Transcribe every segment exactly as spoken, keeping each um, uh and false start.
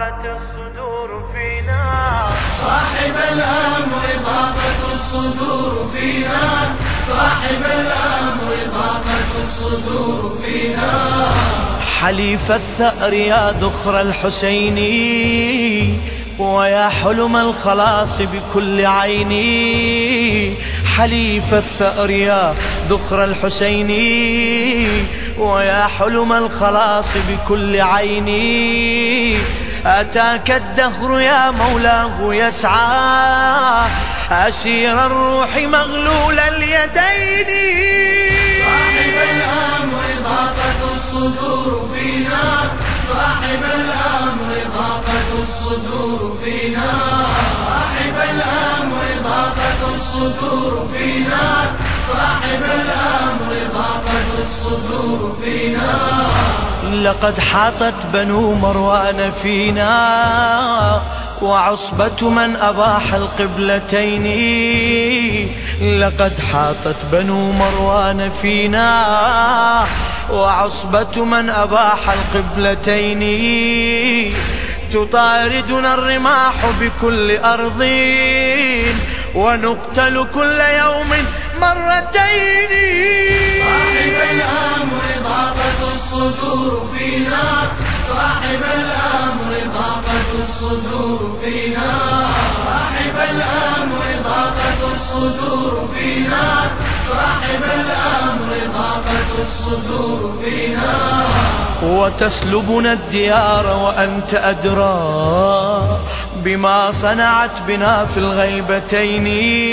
ضاقت الصدور فينا. صاحب الأمر ضاقت الصدور فينا، صاحب الأمر ضاقت الصدور فينا. حليف الثأر يا ذخر الحسيني، ويا حلم الخلاص بكل عيني. حليف الثأر يا ذخر الحسيني، ويا حلم الخلاص بكل عيني. أتاك الدهر يا مولاه يسعى، أسير الروح مغلول اليدين. صاحب الأمر ضاقت الصدور فينا، صاحب الأمر ضاقت الصدور فينا. صاحب الأمر ضاقت الصدور فينا، صاحب الأمر ضاقت الصدور فينا. لقد حاطت بنو مروان فينا، وعصبة من أباح القبلتين. لقد حاطت بنو مروان فينا، وعصبة من أباح القبلتين. تطاردنا الرماح بكل أرض، ونقتل كل يوم مرتين. صاحب الأمر ضاقت الصدور فينا، صاحب الأمر ضاقت الصدور فينا. صاحب الأمر ضاقت الصدور فينا، صاحب الأمر ضاقت الصدور فينا. وتسلبنا الديار وأنت أدرى بما صنعت بنا في الغيبتين.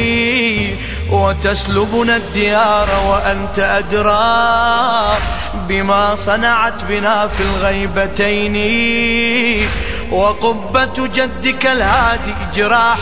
وتسلبنا الديار وأنت أدرى بما صنعت بنا في الغيبتين. وقبة جدك الهادي جراح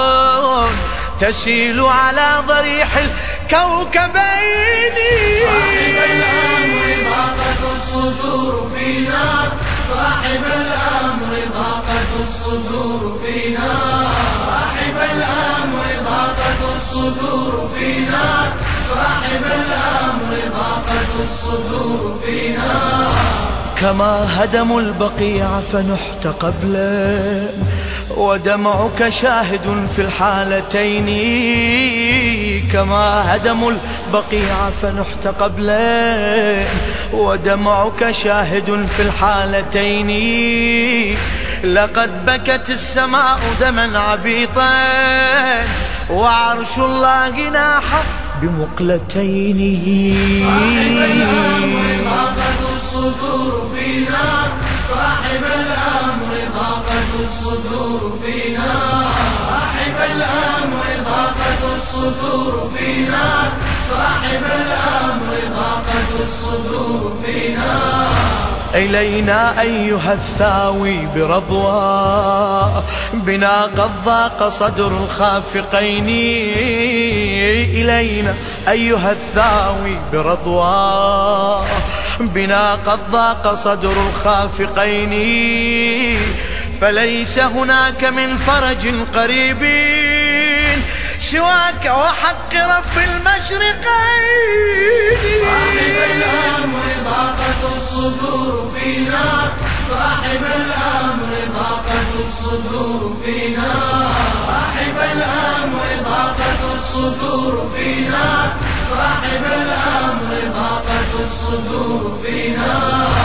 تسيل على ضريح الكوكبين. صاحب الأمر ضاقت الصدور فينا، صاحب الأمر ضاقت الصدور فينا. صاحب الأمر ضاقت الصدور فينا، صاحب الأمر ضاقت الصدور فينا. كما هدموا البقيع فنحت قبلا، ودمعك شاهد في الحالتين. كما هدموا البقيع فنحت قبلا، ودمعك شاهد في الحالتين. لقد بكت السماء دما عبيطا، وعرش الله ناح بمقلتين. صاحب الأمر ضاقت الصدور فينا، صاحب الأمر ضاقت الصدور فينا. صاحب الأمر ضاقت الصدور فينا، صاحب الأمر ضاقت الصدور فينا. إلينا أيها الثاوي برضوى، بنا قد ضاق صدر الخافقين. إلينا أيها الثاوي برضوى، بنا قد ضاق صدر الخافقين. فليس هناك من فرج قريب سواك وحق رب المشرقين. صاحب الأمر ضاقت الصدور فينا، صاحب الأمر ضاقت الصدور فينا. صاحب الأمر ضاقت الصدور فينا، صاحب الأمر ضاقت الصدور فينا.